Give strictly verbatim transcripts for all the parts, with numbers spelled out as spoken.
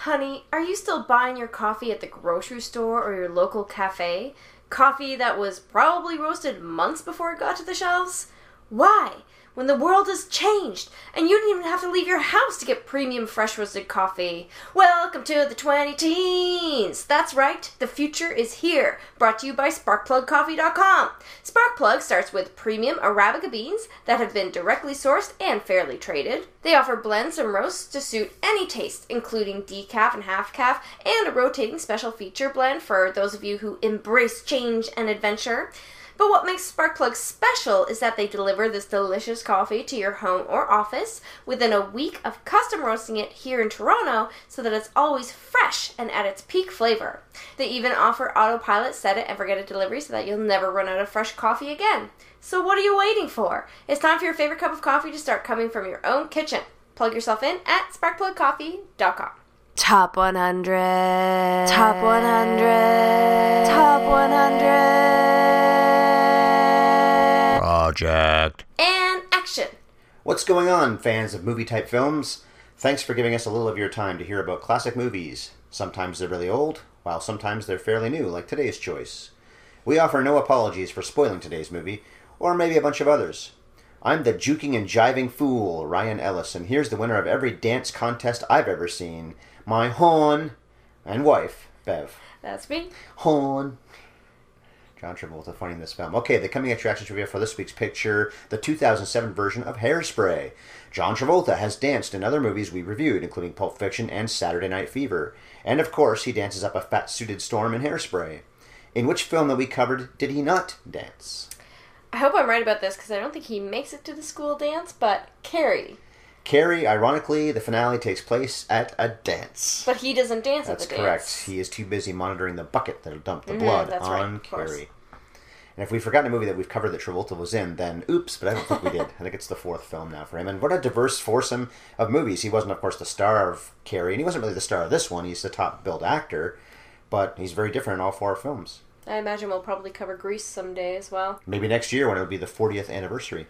Honey, are you still buying your coffee at the grocery store or your local cafe? Coffee that was probably roasted months before it got to the shelves? Why? When the world has changed, and you didn't even have to leave your house to get premium fresh roasted coffee. Welcome to the twenty teens! That's right, the future is here. Brought to you by spark plug coffee dot com. Sparkplug starts with premium Arabica beans that have been directly sourced and fairly traded. They offer blends and roasts to suit any taste, including decaf and half-calf, and a rotating special feature blend for those of you who embrace change and adventure. But what makes Sparkplug special is that they deliver this delicious coffee to your home or office within a week of custom roasting it here in Toronto so that it's always fresh and at its peak flavor. They even offer autopilot set it and forget it delivery so that you'll never run out of fresh coffee again. So what are you waiting for? It's time for your favorite cup of coffee to start coming from your own kitchen. Plug yourself in at spark plug coffee dot com. Top one hundred. Top one hundred. Top one hundred. Project. And action. What's going on, fans of movie-type films? Thanks for giving us a little of your time to hear about classic movies. Sometimes they're really old, while sometimes they're fairly new, like today's choice. We offer no apologies for spoiling today's movie, or maybe a bunch of others. I'm the juking and jiving fool, Ryan Ellis, and here's the winner of every dance contest I've ever seen, my hon and wife, Bev. That's me. Hon. John Travolta funny in this film. Okay, the coming attractions review for this week's picture, the two thousand seven version of Hairspray. John Travolta has danced in other movies we reviewed, including Pulp Fiction and Saturday Night Fever. And of course, he dances up a fat-suited storm in Hairspray. In which film that we covered did he not dance? I hope I'm right about this because I don't think he makes it to the school dance, but Carrie. Carrie, ironically, the finale takes place at a dance. But he doesn't dance That's at the correct. dance. He is too busy monitoring the bucket that'll dump the Mhm, blood that's on right, Carrie. And if we've forgotten a movie that we've covered that Travolta was in, then oops, but I don't think we did. I think it's the fourth film now for him. And what a diverse foursome of movies. He wasn't, of course, the star of Carrie, and he wasn't really the star of this one. He's the top-billed actor, but he's very different in all four films. I imagine we'll probably cover Grease someday as well. Maybe next year when it'll be the fortieth anniversary.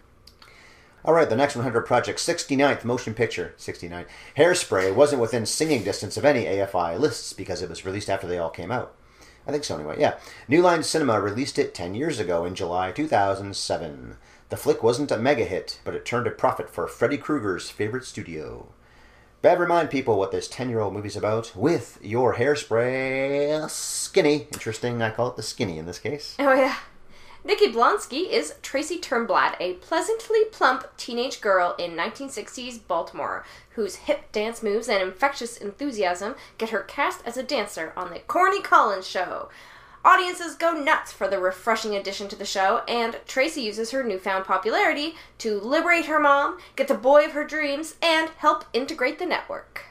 All right, the next one hundred project, sixty-ninth motion picture, sixty-nine. Hairspray wasn't within singing distance of any A F I lists because it was released after they all came out. I think so anyway, yeah. New Line Cinema released it ten years ago in July two thousand seven. The flick wasn't a mega hit, but it turned a profit for Freddy Krueger's favorite studio. Bev, remind people what this ten-year-old movie's about with your Hairspray skinny. Interesting, I call it the skinny in this case. Oh, yeah. Nikki Blonsky is Tracy Turnblad, a pleasantly plump teenage girl in nineteen sixties Baltimore, whose hip dance moves and infectious enthusiasm get her cast as a dancer on the Corny Collins Show. Audiences go nuts for the refreshing addition to the show, and Tracy uses her newfound popularity to liberate her mom, get the boy of her dreams, and help integrate the network.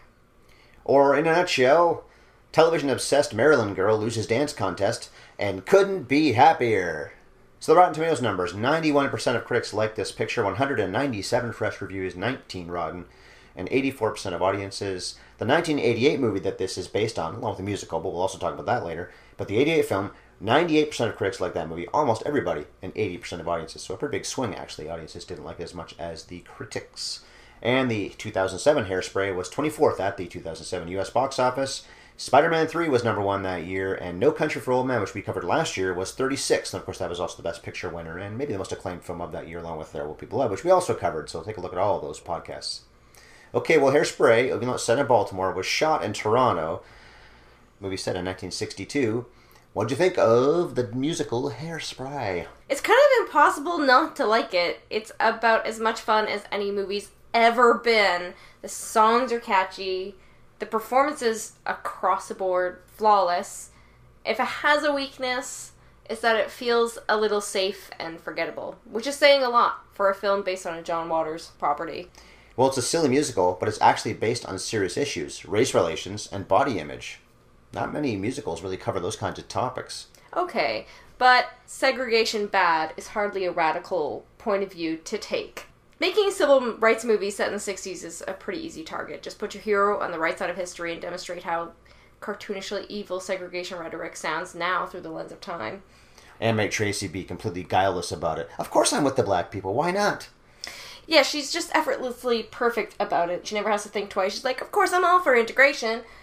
Or, in a nutshell, television-obsessed Maryland girl loses dance contest and couldn't be happier. So the Rotten Tomatoes numbers, ninety-one percent of critics like this picture, one hundred ninety-seven fresh reviews, nineteen rotten, and eighty-four percent of audiences. The nineteen eighty-eight movie that this is based on, along with the musical, but we'll also talk about that later, but the eighty-eight film, ninety-eight percent of critics like that movie, almost everybody, and eighty percent of audiences. So a pretty big swing, actually. Audiences didn't like it as much as the critics. And the two thousand seven Hairspray was twenty-fourth at the two thousand seven U S box office. Spider-Man three was number one that year, and No Country for Old Men, which we covered last year, was thirty-sixth. And of course, that was also the Best Picture winner, and maybe the most acclaimed film of that year, along with There Will Be Blood, which we also covered. So take a look at all of those podcasts. Okay, well, Hairspray, even though it's set in Baltimore, was shot in Toronto. Movie set in nineteen sixty-two. What'd you think of the musical Hairspray? It's kind of impossible not to like it. It's about as much fun as any movie's ever been. The songs are catchy. The performances across the board, flawless. If it has a weakness, it's that it feels a little safe and forgettable, which is saying a lot for a film based on a John Waters property. Well, it's a silly musical, but it's actually based on serious issues, race relations, and body image. Not many musicals really cover those kinds of topics. Okay, but segregation bad is hardly a radical point of view to take. Making a civil rights movie set in the sixties is a pretty easy target. Just put your hero on the right side of history and demonstrate how cartoonishly evil segregation rhetoric sounds now through the lens of time. And make Tracy be completely guileless about it. Of course I'm with the black people. Why not? Yeah, she's just effortlessly perfect about it. She never has to think twice. She's like, of course I'm all for integration.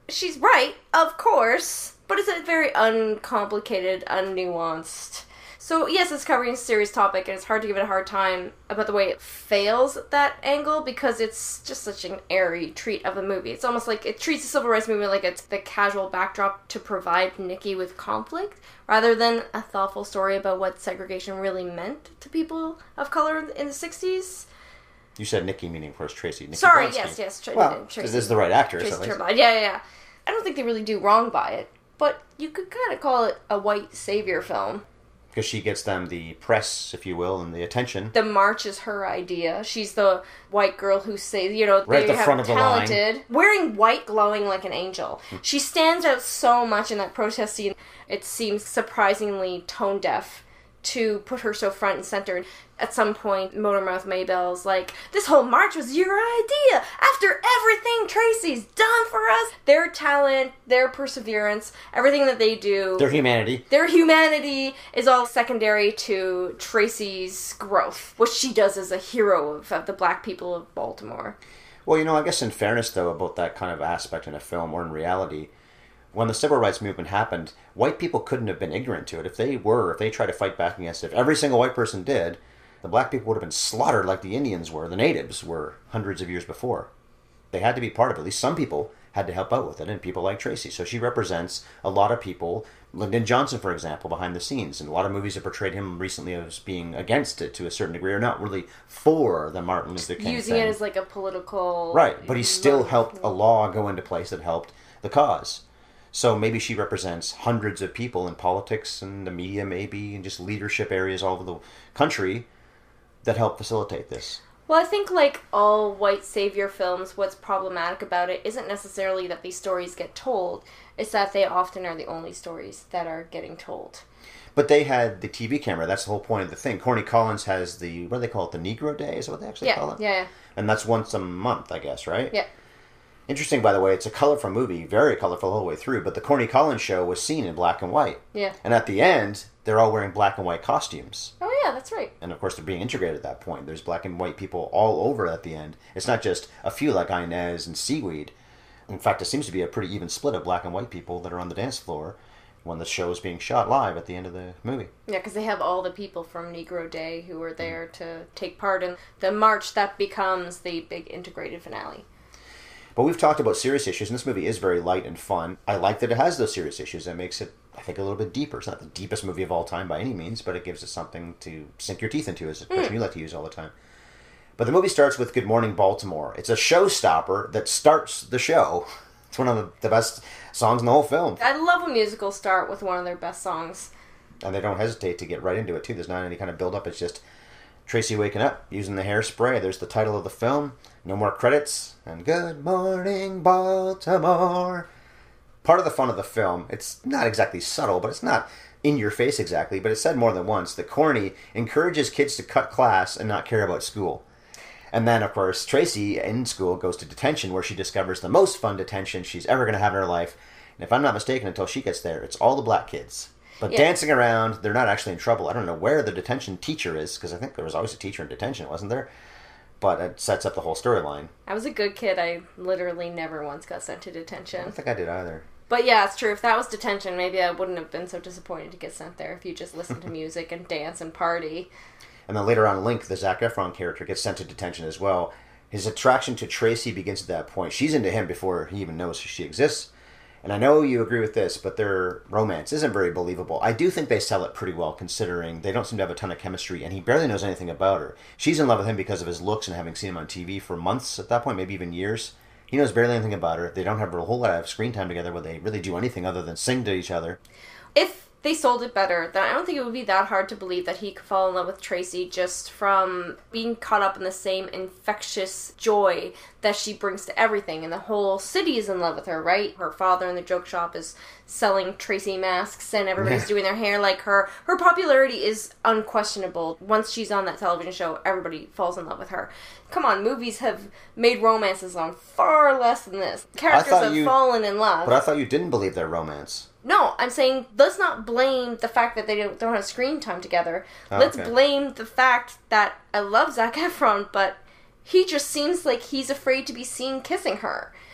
she's right, of course, but it's a very uncomplicated, unnuanced. So, yes, it's covering a serious topic, and it's hard to give it a hard time about the way it fails at that angle, because it's just such an airy treat of a movie. It's almost like it treats the civil rights movement like it's the casual backdrop to provide Nikki with conflict, rather than a thoughtful story about what segregation really meant to people of color in the sixties. You said Nikki, meaning, of course, Tracy. Nikki Sorry, Bronstein. yes, yes. Tra- well, Tracy. this is the right actress, Tracy at least. Turbine. Yeah, yeah, yeah. I don't think they really do wrong by it, but you could kind of call it a white savior film. Because she gets them the press, if you will, and the attention. The march is her idea. She's the white girl who says, you know, right at they the have front of the talented, line. wearing white, glowing like an angel. She stands out so much in that protest scene. It seems surprisingly tone deaf to put her so front and center. At some point, Motormouth Maybell's like, this whole march was your idea after everything Tracy's done for us. Their talent, their perseverance, everything that they do. Their humanity. Their humanity is all secondary to Tracy's growth, which she does as a hero of, of the black people of Baltimore. Well, you know, I guess in fairness, though, about that kind of aspect in a film or in reality, when the civil rights movement happened, white people couldn't have been ignorant to it. If they were, if they tried to fight back against it, if every single white person did, the black people would have been slaughtered like the Indians were, the natives were hundreds of years before. They had to be part of it. At least some people had to help out with it, and people like Tracy. So she represents a lot of people. Lyndon Johnson, for example, behind the scenes. And a lot of movies have portrayed him recently as being against it to a certain degree, or not really for the Martin Luther King Using thing. it as like a political... Right, but he still helped a law go into place that helped the cause. So maybe she represents hundreds of people in politics and the media maybe, and just leadership areas all over the country that help facilitate this. Well, I think like all white savior films, what's problematic about it isn't necessarily that these stories get told, it's that they often are the only stories that are getting told. But they had the T V camera, that's the whole point of the thing. Corny Collins has the, what do they call it, the Negro Day, is that what they actually yeah, call it? Yeah, yeah. And that's once a month, I guess, right? Yeah. Interesting, by the way, it's a colorful movie, very colorful the whole way through, but the Corny Collins show was seen in black and white. Yeah. And at the end, they're all wearing black and white costumes. Oh, yeah, that's right. And, of course, they're being integrated at that point. There's black and white people all over at the end. It's not just a few like Inez and Seaweed. In fact, it seems to be a pretty even split of black and white people that are on the dance floor when the show is being shot live at the end of the movie. Yeah, because they have all the people from Negro Day who are there to take part in the march that becomes the big integrated finale. But we've talked about serious issues, and this movie is very light and fun. I like that it has those serious issues. That makes it, I think, a little bit deeper. It's not the deepest movie of all time by any means, but it gives us something to sink your teeth into, as a expression mm. you like to use all the time. But the movie starts with Good Morning Baltimore. It's a showstopper that starts the show. It's one of the, the best songs in the whole film. I love when musicals start with one of their best songs. And they don't hesitate to get right into it, too. There's not any kind of build-up. It's just Tracy waking up, using the hairspray. There's the title of the film. No more credits. And Good Morning Baltimore. Part of the fun of the film, it's not exactly subtle, but it's not in your face exactly, but it's said more than once that Corny encourages kids to cut class and not care about school. And then, of course, Tracy in school goes to detention, where she discovers the most fun detention she's ever going to have in her life. And if I'm not mistaken, until she gets there, it's all the black kids. But yeah. Dancing around, they're not actually in trouble. I don't know where the detention teacher is, because I think there was always a teacher in detention, wasn't there? But it sets up the whole storyline. I was a good kid. I literally never once got sent to detention. I don't think I did either. But yeah, it's true. If that was detention, maybe I wouldn't have been so disappointed to get sent there if you just listened to music and dance and party. And then later on, Link, the Zac Efron character, gets sent to detention as well. His attraction to Tracy begins at that point. She's into him before he even knows she exists. And I know you agree with this, but their romance isn't very believable. I do think they sell it pretty well, considering they don't seem to have a ton of chemistry, and he barely knows anything about her. She's in love with him because of his looks and having seen him on T V for months at that point, maybe even years. He knows barely anything about her. They don't have a whole lot of screen time together where they really do anything other than sing to each other. If they sold it better, then I don't think it would be that hard to believe that he could fall in love with Tracy just from being caught up in the same infectious joy that she brings to everything. And the whole city is in love with her, right? Her father in the joke shop is selling Tracy masks and everybody's doing their hair like her. Her popularity is unquestionable. Once she's on that television show, everybody falls in love with her. Come on, movies have made romances on far less than this. Characters have you, fallen in love. But I thought you didn't believe their romance. No, I'm saying let's not blame the fact that they don't, don't have screen time together. Oh, let's okay. blame the fact that I love Zac Efron, but he just seems like he's afraid to be seen kissing her.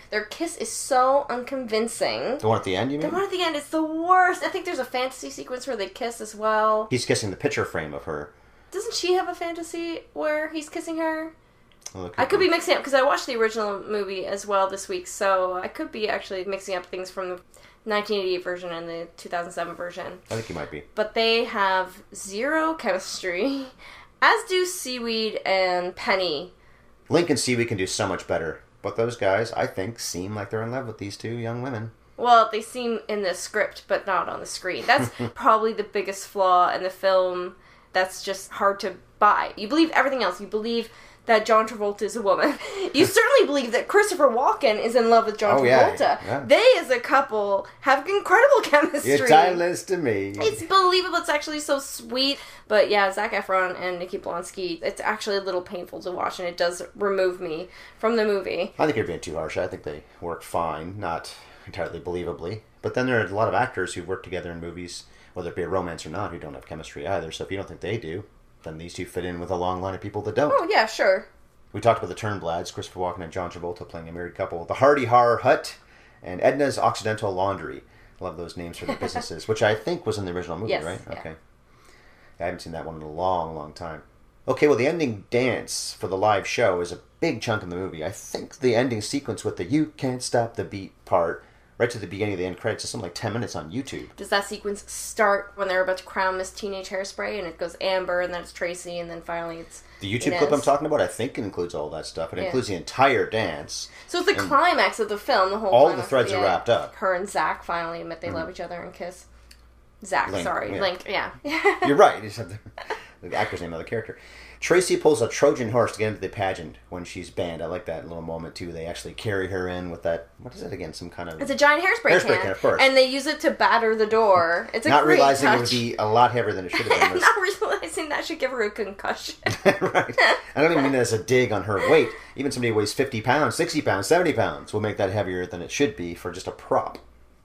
Their kiss is so unconvincing. The one at the end, you mean? The one at the end is the worst. I think there's a fantasy sequence where they kiss as well. He's kissing the picture frame of her. Doesn't she have a fantasy where he's kissing her? Oh, I could be mixing up, because I watched the original movie as well this week, so I could be actually mixing up things from the nineteen eighty-eight version and the two thousand seven version. I think you might be. But they have zero chemistry, as do Seaweed and Penny. Link and Seaweed can do so much better. But those guys, I think, seem like they're in love with these two young women. Well, they seem in the script, but not on the screen. That's probably the biggest flaw in the film that's just hard to buy. You believe everything else. You believe that John Travolta is a woman. You certainly believe that Christopher Walken is in love with John oh, yeah, Travolta. yeah. They, as a couple, have incredible chemistry. You're timeless to me. It's believable. It's actually so sweet. But yeah, Zac Efron and Nikki Blonsky, it's actually a little painful to watch, and it does remove me from the movie. I think you're being too harsh. I think they work fine, not entirely believably. But then there are a lot of actors who work together in movies, whether it be a romance or not, who don't have chemistry either. So if you don't think they do, then these two fit in with a long line of people that don't. Oh, yeah, sure. We talked about the Turnblads, Christopher Walken and John Travolta playing a married couple. The Hardy Har Hut and Edna's Occidental Laundry. I love those names for the businesses, which I think was in the original movie, yes, right? Yeah. Okay. I haven't seen that one in a long, long time. Okay, well, the ending dance for the live show is a big chunk in the movie. I think the ending sequence with the "You Can't Stop the Beat" part, right to the beginning of the end credits, is something like ten minutes on YouTube. Does that sequence start when they're about to crown Miss Teenage Hairspray, and it goes Amber, and then it's Tracy, and then finally it's The YouTube Inez. clip I'm talking about, I think, includes all that stuff. It Yeah. includes the entire dance. So it's the And climax of the film, the whole all the climax, threads are yeah. wrapped up. Her and Zach finally admit they love each other and kiss. Zach, Link, sorry. yeah. Link, yeah. You're right. You just have the, the actor's name of the character. Tracy pulls a Trojan horse to get into the pageant when she's banned. I like that little moment, too. They actually carry her in with that... What is it again? Some kind of... It's a giant hairspray, Hairspray can. can, of course. And they use it to batter the door. It's a Not great realizing touch. it would be a lot heavier than it should have I'm been. not realizing that should give her a concussion. Right. I don't even mean that as a dig on her weight. Even somebody who weighs fifty pounds, sixty pounds, seventy pounds will make that heavier than it should be for just a prop.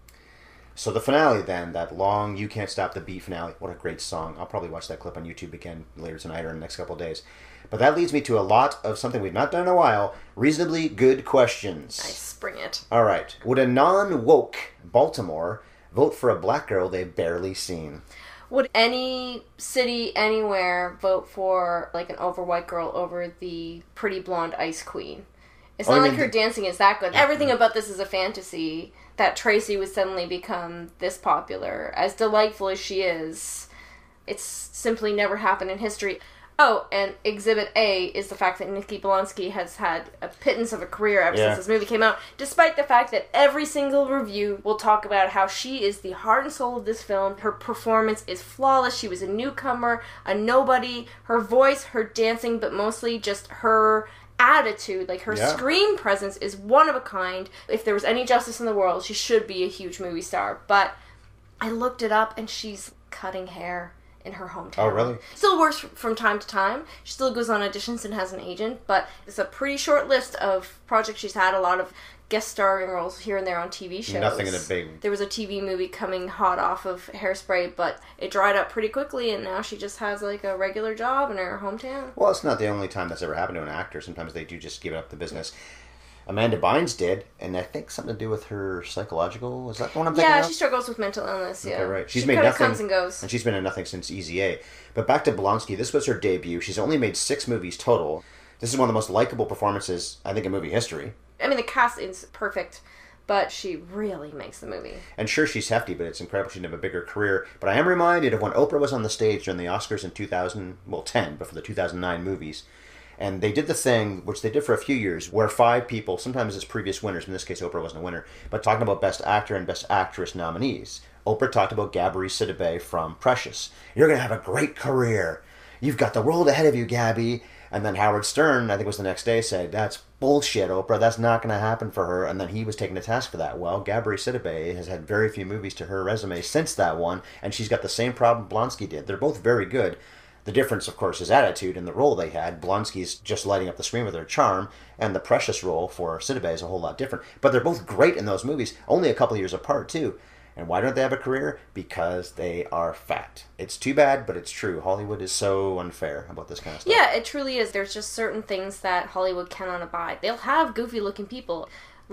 So the finale then, that long You Can't Stop the Beat finale, what a great song. I'll probably watch that clip on YouTube again later tonight or in the next couple of days. But that leads me to a lot of something we've not done in a while, reasonably good questions. Nice, bring it. All right. Would a non-woke Baltimore vote for a black girl they've barely seen? Would any city anywhere vote for like an over white girl over the pretty blonde ice queen? It's Oh, not you like mean her the- dancing is that good. Everything about this is a fantasy that Tracy would suddenly become this popular. As delightful as she is, it's simply never happened in history. Oh, and Exhibit A is the fact that Nikki Blonsky has had a pittance of a career ever Yeah. since this movie came out, despite the fact that every single review will talk about how she is the heart and soul of this film. Her performance is flawless. She was a newcomer, a nobody. Her voice, her dancing, but mostly just her attitude, like her Yeah. screen presence is one of a kind. If there was any justice in the world, she should be a huge movie star. But I looked it up, and she's cutting hair in her hometown. Oh, really? Still works from time to time. She still goes on auditions and has an agent, but it's a pretty short list of projects she's had. A lot of guest starring roles here and there on T V shows. Nothing in a big... There was a T V movie coming hot off of Hairspray, but it dried up pretty quickly, and now she just has like a regular job in her hometown. Well, it's not the only time that's ever happened to an actor. Sometimes they do just give up the business. Amanda Bynes did, and I think something to do with her psychological... Is that the one I'm thinking Yeah, of? she struggles with mental illness, yeah. Okay, right. She's she made kind of nothing... comes and goes. And she's been in nothing since Easy A. But back to Blonsky, this was her debut. She's only made six movies total. This is one of the most likable performances, I think, in movie history. I mean, the cast is perfect, but she really makes the movie. And sure, she's hefty, but it's incredible she didn't have a bigger career. But I am reminded of when Oprah was on the stage during the Oscars in two thousand, well, ten, but for the two thousand nine movies. And they did the thing, which they did for a few years, where five people, sometimes it's previous winners, in this case Oprah wasn't a winner, but talking about Best Actor and Best Actress nominees. Oprah talked about Gabri Sidibe from Precious. You're going to have a great career. You've got the world ahead of you, Gabby. And then Howard Stern, I think it was the next day, said, that's bullshit, Oprah. That's not going to happen for her. And then he was taken to task for that. Well, Gabri Sidibe has had very few movies to her resume since that one, and she's got the same problem Blonsky did. They're both very good. The difference, of course, is attitude and the role they had. Blonsky's just lighting up the screen with her charm, and the Precious role for Sidibe is a whole lot different. But they're both great in those movies, only a couple years apart, too. And why don't they have a career? Because they are fat. It's too bad, but it's true. Hollywood is so unfair about this kind of stuff. Yeah, it truly is. There's just certain things that Hollywood cannot abide. They'll have goofy-looking people.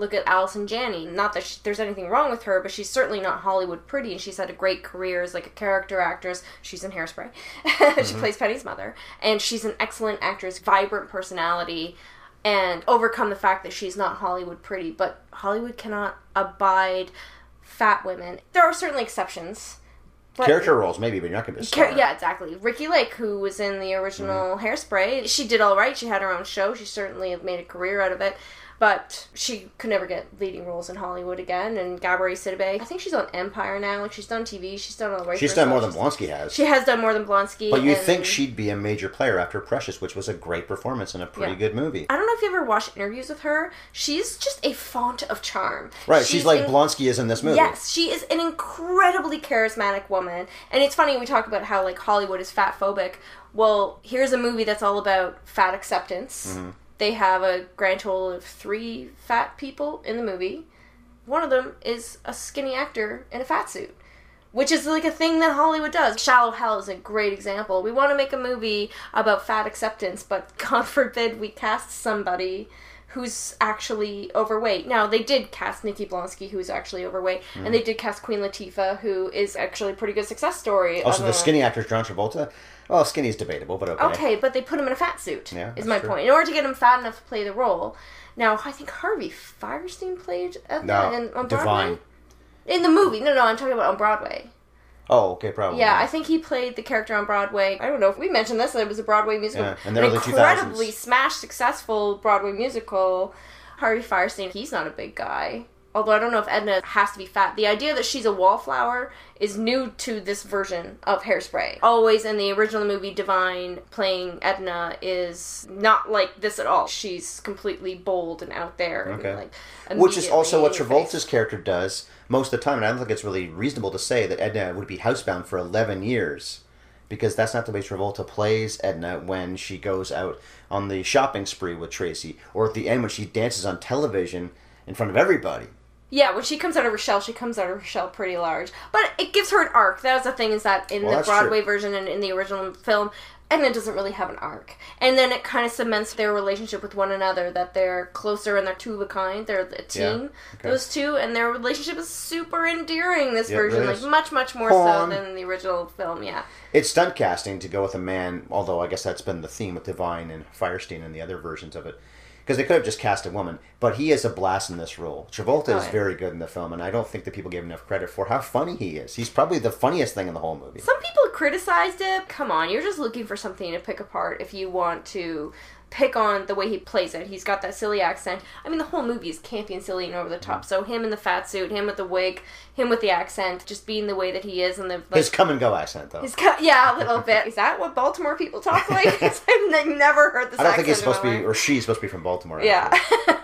Look at Allison Janney. Not that she, there's anything wrong with her, but she's certainly not Hollywood pretty, and she's had a great career as like a character actress. She's in Hairspray. Mm-hmm. She plays Penny's mother, and she's an excellent actress, vibrant personality, and overcome the fact that she's not Hollywood pretty. But Hollywood cannot abide fat women. There are certainly exceptions. But character roles, maybe, but you're not going to be a star. Char- yeah, exactly. Ricky Lake, who was in the original mm-hmm. Hairspray, she did all right. She had her own show. She certainly made a career out of it. But she could never get leading roles in Hollywood again. And Gabourey Sidibe, I think she's on Empire now. Like, she's done T V. She's done all the right. She's done more than Blonsky has. She has done more than Blonsky. But you and think she'd be a major player after Precious, which was a great performance and a pretty yeah. good movie. I don't know if you ever watched interviews with her. She's just a font of charm. Right, she's, she's like in- Blonsky is in this movie. Yes, she is an incredibly charismatic woman. And it's funny, we talk about how, like, Hollywood is fat-phobic. Well, here's a movie that's all about fat acceptance. Mm-hmm. They have a grand total of three fat people in the movie. One of them is a skinny actor in a fat suit, which is like a thing that Hollywood does. Shallow Hell is a great example. We want to make a movie about fat acceptance, but God forbid we cast somebody who's actually overweight. Now, they did cast Nikki Blonsky, who's actually overweight, mm. and they did cast Queen Latifah, who is actually a pretty good success story. Also, the a... skinny actor is John Travolta. Well, skinny is debatable, but okay. Okay, but they put him in a fat suit, yeah, is my true. point. In order to get him fat enough to play the role. Now, I think Harvey Firestein played at no, the, in, on Broadway. Divine. In the movie. No, no, I'm talking about on Broadway. Oh, okay, probably. Yeah, I think he played the character on Broadway. I don't know if we mentioned this, that it was a Broadway musical. Yeah, in the An early incredibly two thousands. smash successful Broadway musical. Harvey Firestein, he's not a big guy. Although I don't know if Edna has to be fat. The idea that she's a wallflower is new to this version of Hairspray. Always in the original movie, Divine playing Edna is not like this at all. She's completely bold and out there. Okay. And like, which is also what in your Travolta's face. character does most of the time. And I don't think it's really reasonable to say that Edna would be housebound for eleven years. Because that's not the way Travolta plays Edna when she goes out on the shopping spree with Tracy. Or at the end when she dances on television in front of everybody. Yeah, when she comes out of her shell, she comes out of her shell pretty large. But it gives her an arc. That was the thing, is that in well, the Broadway true. version and in the original film, Edna doesn't really have an arc. And then it kind of cements their relationship with one another, that they're closer and they're two of a kind. They're a team, yeah, okay. those two, and their relationship is super endearing, this yeah, version. really Like, much, much more Pawn. so than in the original film, yeah. It's stunt casting to go with a man, although I guess that's been the theme with Divine and Firestein and the other versions of it. Because they could have just cast a woman, but he is a blast in this role. Travolta oh, is yeah. very good in the film, and I don't think that people give enough credit for how funny he is. He's probably the funniest thing in the whole movie. Some people criticized it. Come on, you're just looking for something to pick apart if you want to pick on the way he plays it. He's got that silly accent. I mean, the whole movie is campy and silly and over the top. So him in the fat suit, him with the wig, him with the accent, just being the way that he is. And the like, his come and go accent, though. His co- yeah, a little bit. Is that what Baltimore people talk like? 'Cause I've never heard this accent. I don't think he's supposed to be, life. or she's supposed to be from Baltimore. Yeah.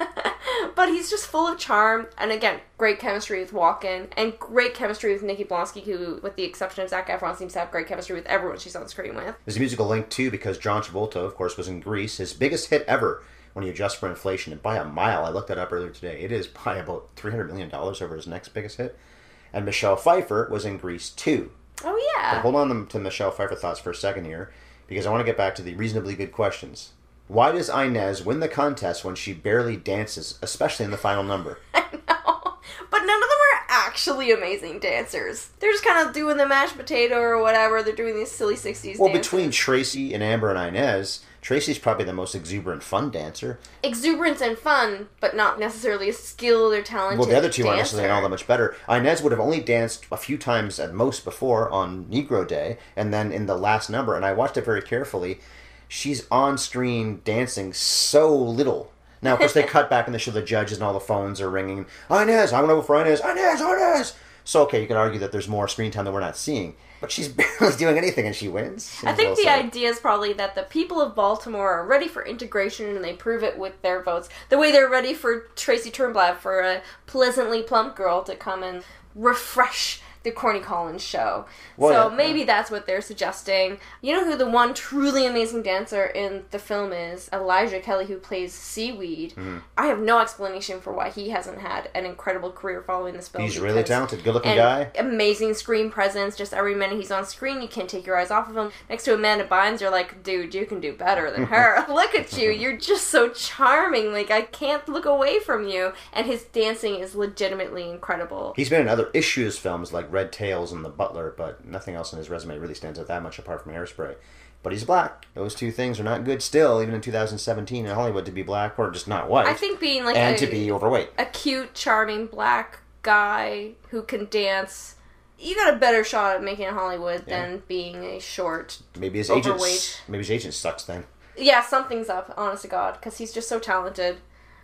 But he's just full of charm, and again, great chemistry with Walken, and great chemistry with Nikki Blonsky, who, with the exception of Zac Efron, seems to have great chemistry with everyone she's on screen with. There's a musical link, too, because John Travolta, of course, was in Grease, his biggest hit ever when you adjust for inflation, and by a mile. I looked that up earlier today. It is by about three hundred million dollars over his next biggest hit. And Michelle Pfeiffer was in Grease, too. Oh, yeah. But hold on to Michelle Pfeiffer thoughts for a second here, because I want to get back to the reasonably good questions. Why does Inez win the contest when she barely dances, especially in the final number? I know. But none of them are actually amazing dancers. They're just kind of doing the mashed potato or whatever. They're doing these silly sixties Well, dances. between Tracy and Amber and Inez, Tracy's probably the most exuberant, fun dancer. Exuberance and fun, but not necessarily a skilled or talented Well, the other two dancer. aren't necessarily all that much better. Inez would have only danced a few times at most before on Negro Day, and then in the last number, and I watched it very carefully, she's on-screen dancing so little. Now, of course, they cut back and they show the judges and all the phones are ringing. Inez, I want to go for Inez, Inez, Inez! So, okay, you can argue that there's more screen time that we're not seeing. But she's barely doing anything and she wins. Seems I think well the said. idea is probably that the people of Baltimore are ready for integration and they prove it with their votes. The way they're ready for Tracy Turnblad, for a pleasantly plump girl to come and refresh the Corny Collins show. Well, so yeah, maybe yeah. that's what they're suggesting. You know who the one truly amazing dancer in the film is? Elijah Kelly, who plays Seaweed. Mm-hmm. I have no explanation for why he hasn't had an incredible career following this film. He's really talented, good-looking and guy. Amazing screen presence. Just every minute he's on screen, you can't take your eyes off of him. Next to Amanda Bynes, you're like, dude, you can do better than her. Look at you. You're just so charming. Like, I can't look away from you. And his dancing is legitimately incredible. He's been in other issues films like Red Tails and The Butler, but nothing else in his resume really stands out that much apart from Hairspray. But he's black. Those two things are not good still, even in two thousand seventeen in Hollywood, to be black or just not white. I think being like and a, to be overweight. a cute, charming black guy who can dance, you got a better shot at making it in Hollywood Yeah. than being a short, Maybe his overweight. agent. Maybe his agent sucks then. Yeah, something's up, honest to God, because he's just so talented.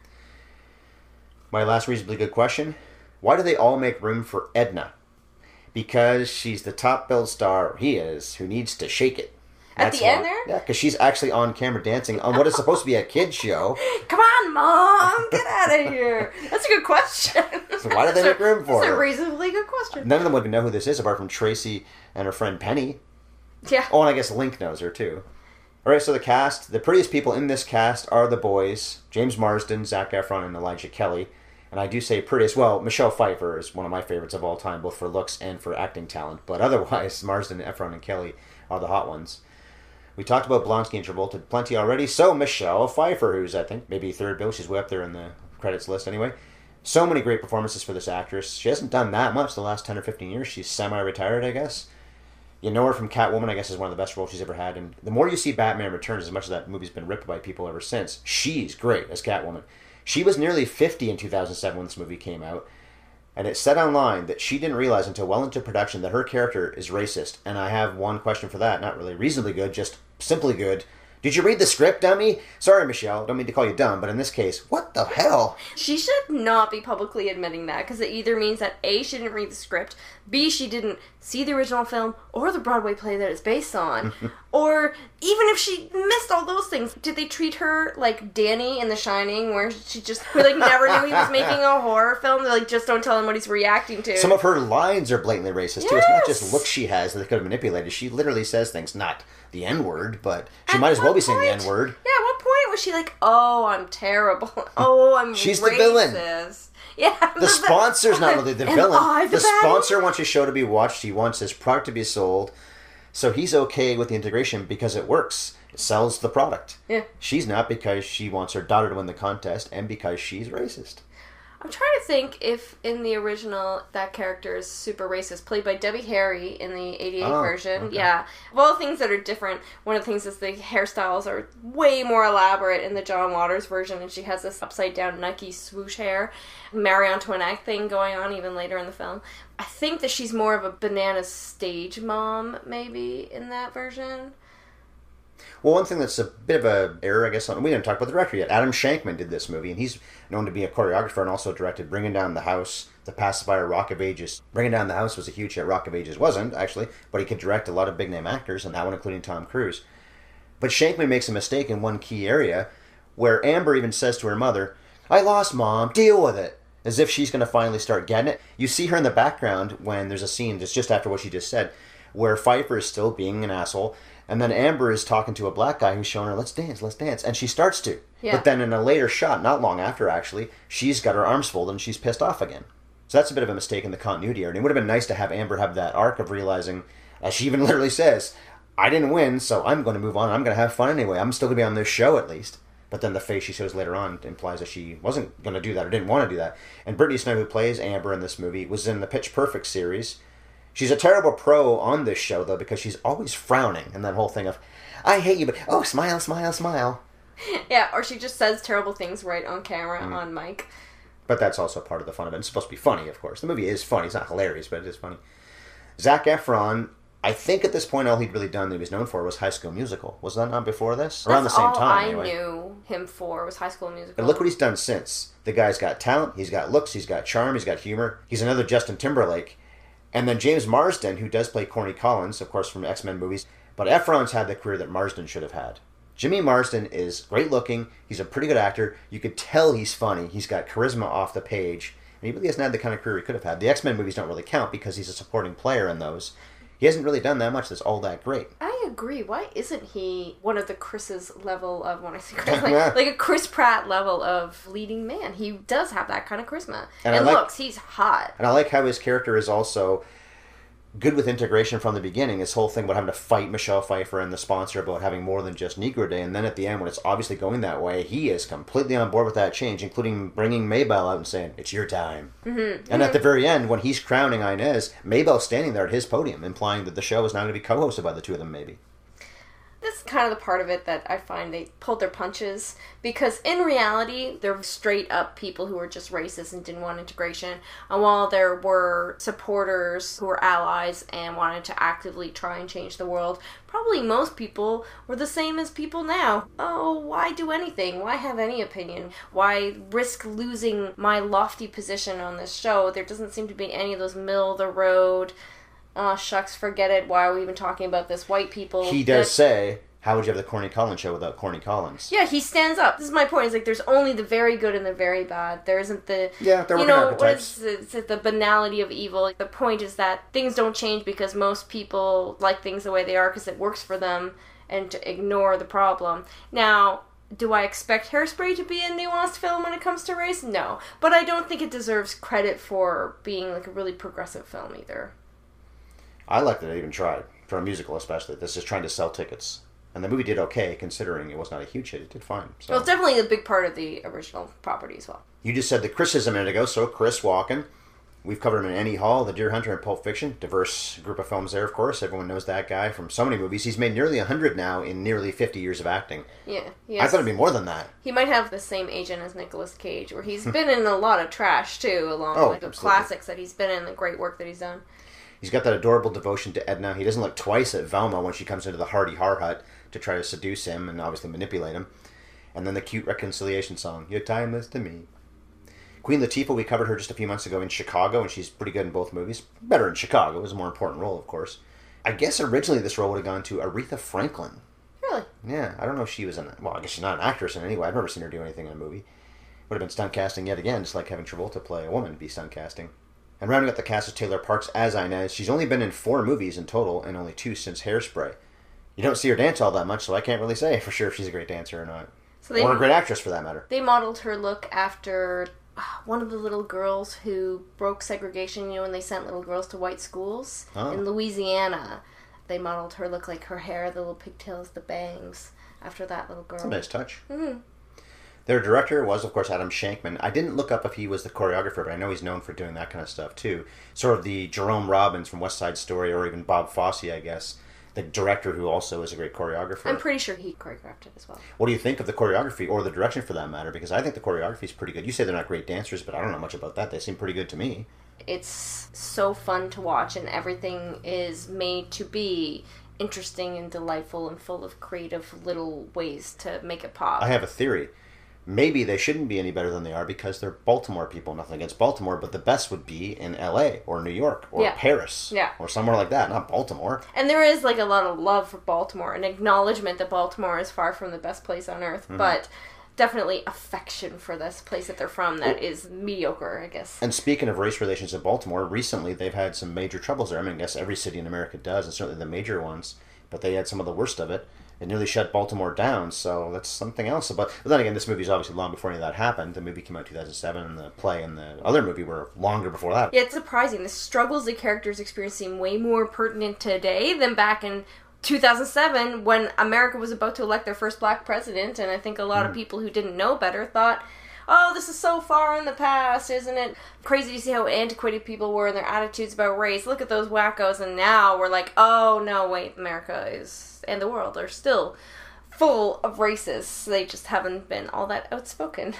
My last reasonably good question: why do they all make room for Edna? Because she's the top billed star, or he is, who needs to shake it. At That's the end why. there? Yeah, because she's actually on camera dancing on what is supposed to be a kid's show. Come on, Mom, get out of here. That's a good question. So why do they That's make room for That's her? a reasonably good question. None of them would know who this is apart from Tracy and her friend Penny. Yeah. Oh, and I guess Link knows her too. Alright, so the cast. The prettiest people in this cast are the boys. James Marsden, Zac Efron, and Elijah Kelly. And I do say prettiest. Well, Michelle Pfeiffer is one of my favorites of all time, both for looks and for acting talent. But otherwise, Marsden, Efron, and Kelly are the hot ones. We talked about Blonsky and Travolta plenty already. So Michelle Pfeiffer, who's I think maybe third bill. She's way up there in the credits list anyway. So many great performances for this actress. She hasn't done that much the last ten or fifteen years. She's semi-retired, I guess. You know her from Catwoman, I guess, is one of the best roles she's ever had. And the more you see Batman Returns, as much as that movie's been ripped by people ever since, she's great as Catwoman. She was nearly fifty in two thousand seven when this movie came out. And it said online that she didn't realize until well into production that her character is racist. And I have one question for that. Not really reasonably good, just simply good. Did you read the script, dummy? Sorry, Michelle. Don't mean to call you dumb, but in this case, what the hell? She should not be publicly admitting that, because it either means that A, she didn't read the script, B, she didn't see the original film or the Broadway play that it's based on, or even if she missed all those things, did they treat her like Danny in The Shining, where she just who, like never knew he was making a horror film? They're like, just don't tell him what he's reacting to. Some of her lines are blatantly racist, too. It's not Yes! just looks she has that they could have manipulated. She literally says things, not the N-word, but she At might as well what be saying the point- N-word. Yeah, at what point was she like, oh, I'm terrible. Oh, I'm She's racist. the villain. Yeah. The sponsor's not really the Am villain. I the the bad sponsor wants his show to be watched. He wants his product to be sold. So he's okay with the integration because it works. It sells the product. Yeah. She's not because she wants her daughter to win the contest and because she's racist. I'm trying to think if in the original that character is super racist, played by Debbie Harry in the eighty-eight Oh, version. okay. Yeah. Of all the things that are different, one of the things is the hairstyles are way more elaborate in the John Waters version, and she has this upside down Nike swoosh hair, Marie Antoinette thing going on even later in the film. I think that she's more of a banana stage mom, maybe, in that version. Well, one thing that's a bit of a error, I guess, on, we didn't talk about the director yet. Adam Shankman did this movie, and he's known to be a choreographer and also directed Bringing Down the House, The Pacifier, Rock of Ages. Bringing Down the House was a huge hit. Rock of Ages wasn't, actually, but he could direct a lot of big-name actors, and that one including Tom Cruise. But Shankman makes a mistake in one key area, where Amber even says to her mother, I lost, Mom, deal with it. As if she's going to finally start getting it. You see her in the background when there's a scene that's just after what she just said, where Pfeiffer is still being an asshole, and then Amber is talking to a black guy who's showing her, let's dance, let's dance. And she starts to. Yeah. But then in a later shot, not long after actually, she's got her arms folded and she's pissed off again. So that's a bit of a mistake in the continuity here. And it would have been nice to have Amber have that arc of realizing, as she even literally says, I didn't win, so I'm going to move on. I'm going to have fun anyway. I'm still going to be on this show at least. But then the face she shows later on implies that she wasn't going to do that or didn't want to do that. And Brittany Snow, who plays Amber in this movie, was in the Pitch Perfect series. She's a terrible pro on this show, though, because she's always frowning. And that whole thing of, I hate you, but, oh, smile, smile, smile. Yeah, or she just says terrible things right on camera, mm. on mic. But that's also part of the fun of it. It's supposed to be funny, of course. The movie is funny. It's not hilarious, but it is funny. Zac Efron, I think at this point all he'd really done that he was known for was High School Musical. Was that not before this? Around That's the same all time, I anyway. knew him for was High School Musical. And look what he's done since. The guy's got talent, he's got looks, he's got charm, he's got humor. He's another Justin Timberlake. And then James Marsden, who does play Corny Collins, of course, from X-Men movies. But Efron's had the career that Marsden should have had. Jimmy Marsden is great looking. He's a pretty good actor. You could tell he's funny. He's got charisma off the page. And he really hasn't had the kind of career he could have had. The X-Men movies don't really count because he's a supporting player in those. He hasn't really done that much that's all that great. I agree. Why isn't he one of the Chris's level of, when I say Chris, like, like a Chris Pratt level of leading man? He does have that kind of charisma. And, and like, looks, he's hot. And I like how his character is also good with integration from the beginning. His whole thing about having to fight Michelle Pfeiffer and the sponsor about having more than just Negro Day. And then at the end, when it's obviously going that way, he is completely on board with that change, including bringing Maybelle out and saying, it's your time. Mm-hmm. And mm-hmm. at the very end, when he's crowning Inez, Maybelle's standing there at his podium, implying that the show is now going to be co-hosted by the two of them, maybe. This is kind of the part of it that I find they pulled their punches, because in reality, they're straight up people who were just racist and didn't want integration. And while there were supporters who were allies and wanted to actively try and change the world, probably most people were the same as people now. Oh, why do anything? Why have any opinion? Why risk losing my lofty position on this show? There doesn't seem to be any of those middle of the road, oh, shucks, forget it, why are we even talking about this? White people. He does that, say, how would you have the Corny Collins show without Corny Collins? Yeah, he stands up. This is my point. It's like, there's only the very good and the very bad. There isn't the, yeah, they're you know, archetypes. What is it, the banality of evil. The point is that things don't change because most people like things the way they are because it works for them, and to ignore the problem. Now, do I expect Hairspray to be a nuanced film when it comes to race? No. But I don't think it deserves credit for being like a really progressive film either. I like that it even tried, for a musical especially. This is trying to sell tickets. And the movie did okay, considering it was not a huge hit. It did fine. So. Well, it's definitely a big part of the original property as well. You just said the Chris's a minute ago, so Chris Walken. We've covered him in Annie Hall, The Deer Hunter, and Pulp Fiction. Diverse group of films there, of course. Everyone knows that guy from so many movies. He's made nearly one hundred now in nearly fifty years of acting. Yeah. I thought it'd be more than that. He might have the same agent as Nicolas Cage, where he's been in a lot of trash, too, along oh, with the absolutely. classics that he's been in, the great work that he's done. He's got that adorable devotion to Edna. He doesn't look twice at Velma when she comes into the Hardy Har Hut to try to seduce him and obviously manipulate him. And then the cute reconciliation song, You're Timeless to Me. Queen Latifah, we covered her just a few months ago in Chicago, and she's pretty good in both movies. Better in Chicago. It was a more important role, of course. I guess originally this role would have gone to Aretha Franklin. Really? Yeah, I don't know if she was an... Well, I guess she's not an actress in any way. I've never seen her do anything in a movie. Would have been stunt casting yet again, just like having Travolta play a woman be stunt casting. And rounding up the cast is Taylor Parks as Inez. She's only been in four movies in total, and only two since Hairspray. You don't see her dance all that much, so I can't really say for sure if she's a great dancer or not. So they, or a great actress, for that matter. They modeled her look after uh, one of the little girls who broke segregation, you know, when they sent little girls to white schools oh. in Louisiana. They modeled her look, like her hair, the little pigtails, the bangs, after that little girl. That's a nice touch. Mm-hmm. Their director was, of course, Adam Shankman. I didn't look up if he was the choreographer, but I know he's known for doing that kind of stuff, too. Sort of the Jerome Robbins from West Side Story, or even Bob Fosse, I guess. The director who also is a great choreographer. I'm pretty sure he choreographed it as well. What do you think of the choreography, or the direction for that matter? Because I think the choreography is pretty good. You say they're not great dancers, but I don't know much about that. They seem pretty good to me. It's so fun to watch, and everything is made to be interesting and delightful and full of creative little ways to make it pop. I have a theory. Maybe they shouldn't be any better than they are because they're Baltimore people. Nothing against Baltimore, but the best would be in L A or New York or yeah. Paris yeah. or somewhere like that, not Baltimore. And there is like a lot of love for Baltimore, an acknowledgement that Baltimore is far from the best place on earth, mm-hmm. but definitely affection for this place that they're from that well, is mediocre, I guess. And speaking of race relations in Baltimore, recently they've had some major troubles there. I mean, I guess every city in America does, and certainly the major ones, but they had some of the worst of it. It nearly shut Baltimore down, so that's something else. But, but then again, this movie is obviously long before any of that happened. The movie came out in two thousand seven, and the play and the other movie were longer before that. Yeah, it's surprising. The struggles the characters experience seem way more pertinent today than back in two thousand seven when America was about to elect their first black president, and I think a lot mm. of people who didn't know better thought, oh, this is so far in the past, isn't it? Crazy to see how antiquated people were and their attitudes about race. Look at those wackos, and now we're like, oh, no, wait, America is... and the world are still full of racists. They just haven't been all that outspoken.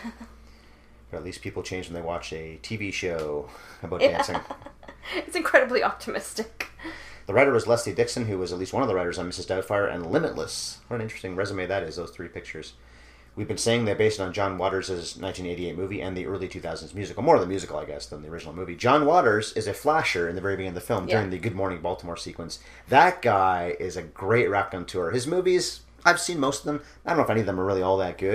Or at least people change when they watch a T V show about yeah. dancing. It's incredibly optimistic. The writer was Leslie Dixon, who was at least one of the writers on Missus Doubtfire and Limitless. What an interesting resume that is, those three pictures. We've been saying they're based on John Waters' nineteen eighty-eight movie and the early two thousands musical. More of the musical, I guess, than the original movie. John Waters is a flasher in the very beginning of the film yeah. during the Good Morning Baltimore sequence. That guy is a great raconteur. His movies, I've seen most of them. I don't know if any of them are really all that good,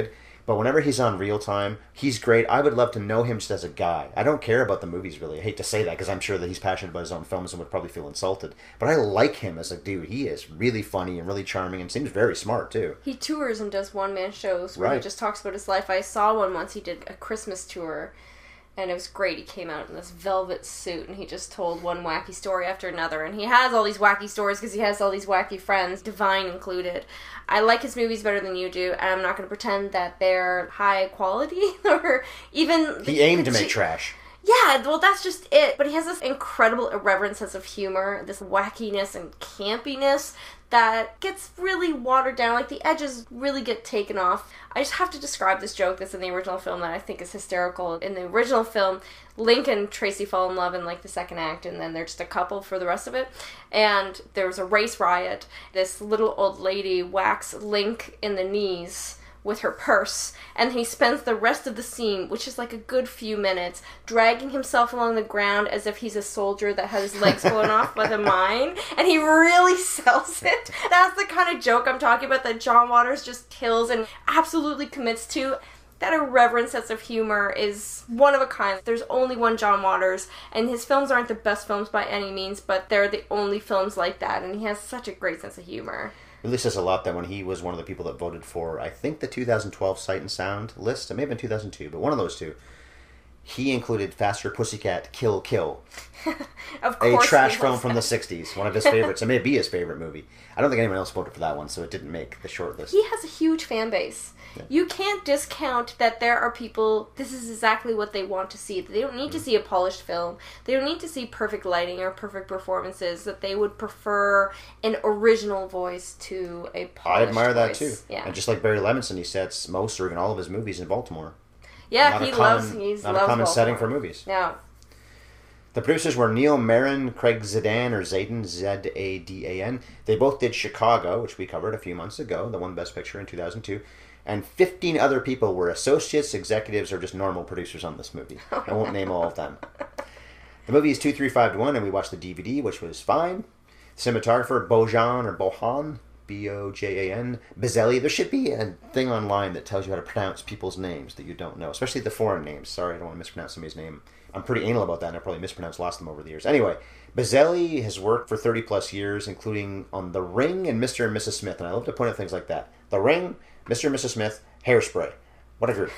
But whenever he's on Real Time, he's great. I would love to know him just as a guy. I don't care about the movies, really. I hate to say that because I'm sure that he's passionate about his own films and would probably feel insulted. But I like him as a dude. He is really funny and really charming and seems very smart, too. He tours and does one-man shows where Right. he just talks about his life. I saw one once. He did a Christmas tour, and it was great. He came out in this velvet suit, and he just told one wacky story after another. And he has all these wacky stories because he has all these wacky friends, Divine included. I like his movies better than you do, and I'm not going to pretend that they're high quality or even... He aimed to make trash. Yeah, well, that's just it. But he has this incredible irreverent sense of humor, this wackiness and campiness that gets really watered down. Like, the edges really get taken off. I just have to describe this joke that's in the original film that I think is hysterical. In the original film, Link and Tracy fall in love in, like, the second act, and then they're just a couple for the rest of it. And there was a race riot. This little old lady whacks Link in the knees with her purse, and he spends the rest of the scene, which is like a good few minutes, dragging himself along the ground as if he's a soldier that had his legs blown off by the mine, and he really sells it. That's the kind of joke I'm talking about that John Waters just kills and absolutely commits to. That irreverent sense of humor is one of a kind. There's only one John Waters, and his films aren't the best films by any means, but they're the only films like that, and he has such a great sense of humor. It really says a lot that when he was one of the people that voted for, I think, the two thousand twelve Sight and Sound list. It may have been two thousand two, but one of those two. He included Faster Pussycat Kill Kill. Of A course trash he film was from the that. sixties. One of his favorites. It may be his favorite movie. I don't think anyone else voted for that one, so it didn't make the short list. He has a huge fan base. Yeah. You can't discount that there are people, this is exactly what they want to see. They don't need to see a polished film. They don't need to see perfect lighting or perfect performances. That they would prefer an original voice to a polished I admire that voice. too. Yeah, And just like Barry Levinson, he sets most or even all of his movies in Baltimore. yeah Not he a common, loves, he not loves a common setting for Baltimore. movies. Yeah. The producers were Neil Marin, Craig Zadan, or Zadan, Z A D A N. They both did Chicago, which we covered a few months ago, the won Best Picture in two thousand two. And fifteen other people were associates, executives, or just normal producers on this movie. I won't name all of them. The movie is two three five one, and we watched the D V D, which was fine. Cinematographer, Bojan, or Bohan, B O J A N, Bizzelli. There should be a thing online that tells you how to pronounce people's names that you don't know, especially the foreign names. Sorry, I don't want to mispronounce somebody's name. I'm pretty anal about that, and I probably mispronounced lots of them over the years. Anyway, Bizzelli has worked for thirty plus years, including on The Ring and Mister and Missus Smith, and I love to point out things like that. The Ring, Mister and Missus Smith, Hairspray. What a group.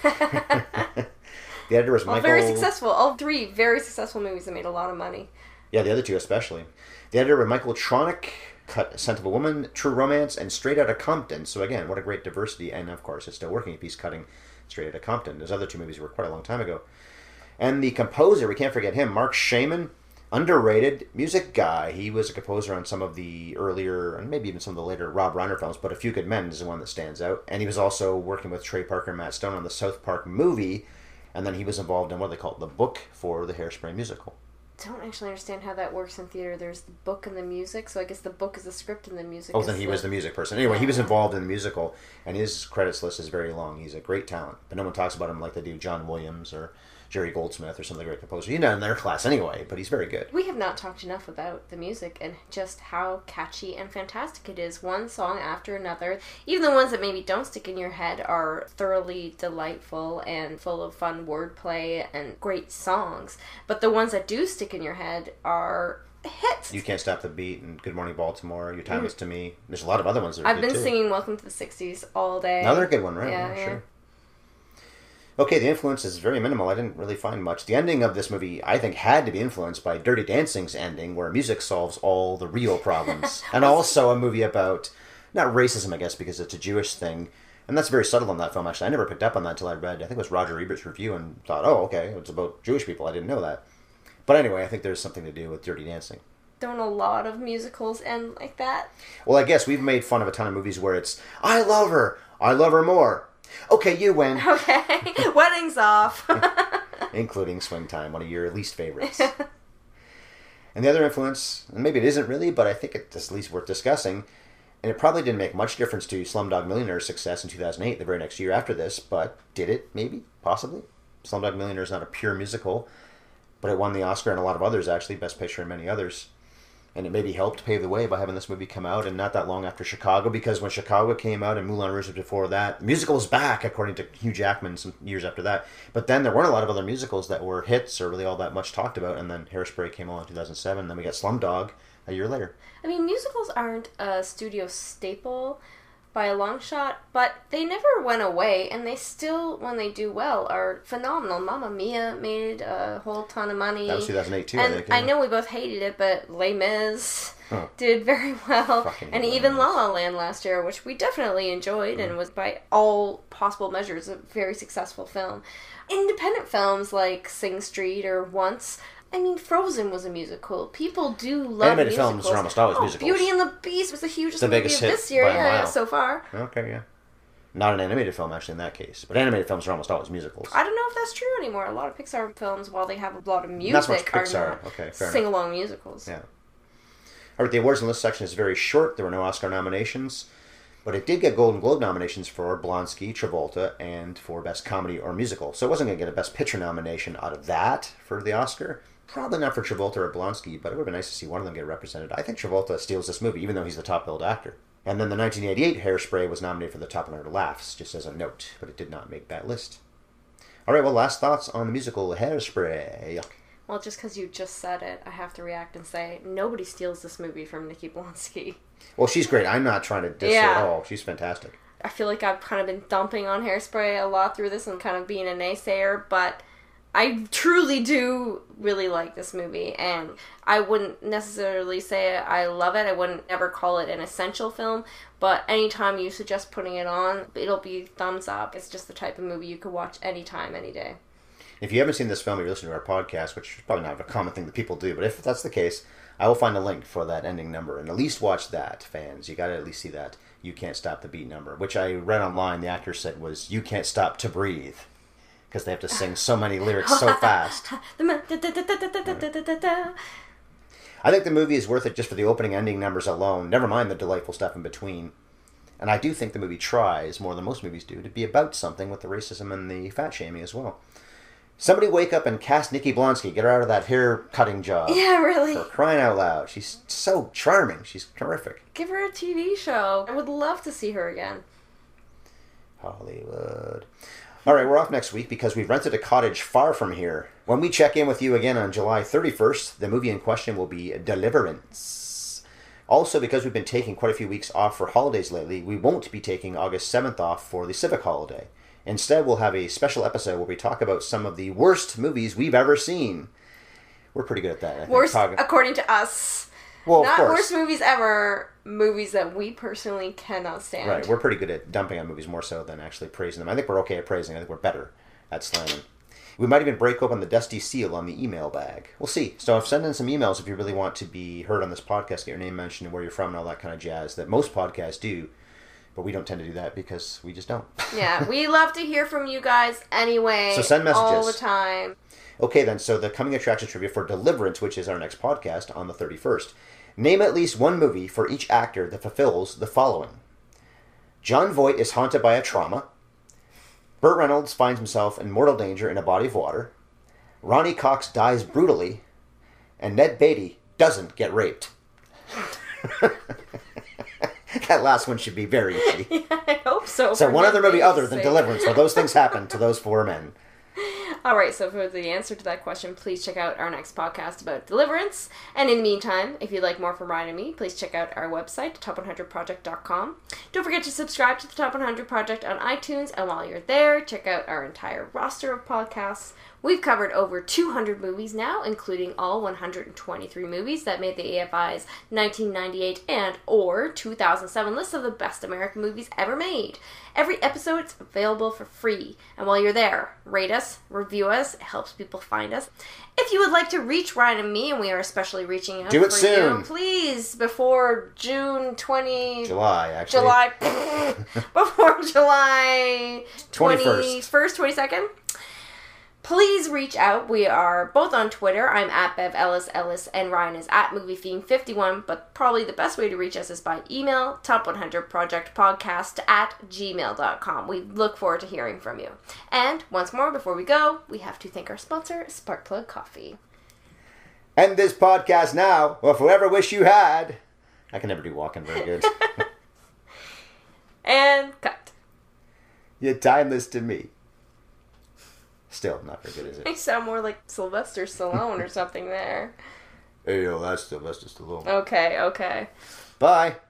The editor was All Michael... very successful. All three very successful movies that made a lot of money. Yeah, the other two especially. The editor was Michael Tronick, cut Scent of a Woman, True Romance, and Straight Outta Compton. So again, what a great diversity, and of course it's still working if he's cutting Straight Outta Compton. Those other two movies were quite a long time ago. And the composer, we can't forget him, Mark Shaman, underrated music guy. He was a composer on some of the earlier, and maybe even some of the later Rob Reiner films, but A Few Good Men is the one that stands out. And he was also working with Trey Parker and Matt Stone on the South Park movie, and then he was involved in what they call the book for the Hairspray musical. Don't actually understand how that works in theater. There's the book and the music, so I guess the book is the script and the music Oh, is then he the... was the music person. Anyway, he was involved in the musical, and his credits list is very long. He's a great talent, but no one talks about him like they do John Williams or Jerry Goldsmith or some of the great composers. He's not in their class anyway, but he's very good. We have not talked enough about the music and just how catchy and fantastic it is. One song after another. Even the ones that maybe don't stick in your head are thoroughly delightful and full of fun wordplay and great songs. But the ones that do stick in your head are hits. You Can't Stop the Beat and Good Morning Baltimore, Your Time Is to Me. There's a lot of other ones that are I've good been too. singing Welcome to the sixties all day. Another good one, right? Yeah, Yeah, yeah. sure. Okay, the influence is very minimal. I didn't really find much. The ending of this movie, I think, had to be influenced by Dirty Dancing's ending, where music solves all the real problems. And also a movie about, not racism, I guess, because it's a Jewish thing. And that's very subtle in that film, actually. I never picked up on that until I read, I think it was Roger Ebert's review, and thought, oh, okay, it's about Jewish people. I didn't know that. But anyway, I think there's something to do with Dirty Dancing. Don't a lot of musicals end like that? Well, I guess we've made fun of a ton of movies where it's, I love her, I love her more. Okay, you win. Okay, wedding's off. Including Swing Time, one of your least favorites. And the other influence, and maybe it isn't really, but I think it's at least worth discussing, and it probably didn't make much difference to Slumdog Millionaire's success in two thousand eight, the very next year after this, but did it? Maybe? Possibly? Slumdog Millionaire is not a pure musical, but it won the Oscar and a lot of others, actually, Best Picture and many others. And it maybe helped pave the way by having this movie come out, and not that long after Chicago, because when Chicago came out and Moulin Rouge was before that, musical was back, according to Hugh Jackman, some years after that. But then there weren't a lot of other musicals that were hits or really all that much talked about, and then Hairspray came along in two thousand seven, and then we got Slumdog a year later. I mean, musicals aren't a studio staple by a long shot, but they never went away, and they still, when they do well, are phenomenal. Mamma Mia made a whole ton of money. That was two thousand eight too, and I think. I know we both hated it, but Les Mis Huh. did very well. Fucking And Les even Mis. La La Land last year, which we definitely enjoyed, Mm. and was by all possible measures a very successful film. Independent films like Sing Street or Once... I mean, Frozen was a musical. People do love Animated musicals. films are almost always oh, musicals. Beauty and the Beast was the hugest The movie biggest of hit this year, by a yeah, mile. so far. Okay, yeah. Not an animated film, actually, in that case. But animated films are almost always musicals. I don't know if that's true anymore. A lot of Pixar films, while they have a lot of music, Not so much are Pixar. not Okay, fair sing-along musicals. Yeah. All right, the awards in this section is very short. There were no Oscar nominations. But it did get Golden Globe nominations for Blonsky, Travolta, and for Best Comedy or Musical. So it wasn't going to get a Best Picture nomination out of that for the Oscar. Probably not for Travolta or Blonsky, but it would have been nice to see one of them get represented. I think Travolta steals this movie, even though he's the top-billed actor. And then the nineteen eighty-eight Hairspray was nominated for the Top one hundred Laughs, just as a note, but it did not make that list. All right, well, last thoughts on the musical Hairspray. Well, just because you just said it, I have to react and say, nobody steals this movie from Nikki Blonsky. Well, she's great. I'm not trying to diss Yeah. her at all. She's fantastic. I feel like I've kind of been dumping on Hairspray a lot through this and kind of being a naysayer, but I truly do really like this movie, and I wouldn't necessarily say I love it. I wouldn't ever call it an essential film, but anytime you suggest putting it on, it'll be thumbs up. It's just the type of movie you could watch anytime, any day. If you haven't seen this film, you're listening to our podcast, which is probably not a common thing that people do, but if that's the case, I will find a link for that ending number, and at least watch that, fans. You gotta at least see that You Can't Stop the Beat number, which I read online, the actor said was You Can't Stop to Breathe, because they have to sing so many lyrics so fast. I think the movie is worth it just for the opening ending numbers alone, never mind the delightful stuff in between. And I do think the movie tries, more than most movies do, to be about something with the racism and the fat shaming as well. Somebody wake up and cast Nikki Blonsky. Get her out of that hair-cutting job. Yeah, really. For crying out loud. She's so charming. She's terrific. Give her a T V show. I would love to see her again. Hollywood. All right, we're off next week because we've rented a cottage far from here. When we check in with you again on July thirty-first, the movie in question will be Deliverance. Also, because we've been taking quite a few weeks off for holidays lately, we won't be taking August seventh off for the civic holiday. Instead, we'll have a special episode where we talk about some of the worst movies we've ever seen. We're pretty good at that, I think. Worst, Talk- according to us. well, of Not course. worst movies ever. Movies that we personally cannot stand. Right, we're pretty good at dumping on movies more so than actually praising them. I think we're okay at praising. I think we're better at slamming. We might even break open the dusty seal on the email bag. We'll see. So send in some emails if you really want to be heard on this podcast, get your name mentioned and where you're from and all that kind of jazz that most podcasts do. But we don't tend to do that because we just don't. Yeah, we love to hear from you guys anyway. So send messages. All the time. Okay then, so the coming attractions trivia for Deliverance, which is our next podcast on the thirty-first. Name at least one movie for each actor that fulfills the following. John Voight is haunted by a trauma. Burt Reynolds finds himself in mortal danger in a body of water. Ronnie Cox dies brutally. And Ned Beatty doesn't get raped. That last one should be very easy. Yeah, I hope so. So for one Ned other movie Beatty's other than sake. Deliverance, where those things happen to those four men. Alright, so for the answer to that question, please check out our next podcast about Deliverance. And in the meantime, if you'd like more from Ryan and me, please check out our website, top one hundred project dot com. Don't forget to subscribe to the Top one hundred Project on iTunes, and while you're there, check out our entire roster of podcasts. We've covered over two hundred movies now, including all one hundred twenty-three movies that made the A F I's nineteen ninety-eight and or two thousand seven list of the best American movies ever made. Every episode is available for free. And while you're there, rate us, review us. It helps people find us. If you would like to reach Ryan and me, and we are especially reaching out Do it for soon. you, please, before June twentieth. July, actually. July. Before July twenty-first. twenty-first, twenty-second. Please reach out. We are both on Twitter. I'm at Bev Ellis Ellis, and Ryan is at Movie Theme fifty-one. But probably the best way to reach us is by email, top one hundred project podcast at gmail dot com. We look forward to hearing from you. And once more, before we go, we have to thank our sponsor, Sparkplug Coffee. End this podcast now, or forever wish you had. I can never do walking very good. And cut. You're timeless to me. Still, not very good, is it? You sound more like Sylvester Stallone or something there. Hey, yo, that's Sylvester Stallone. Okay, okay. Bye.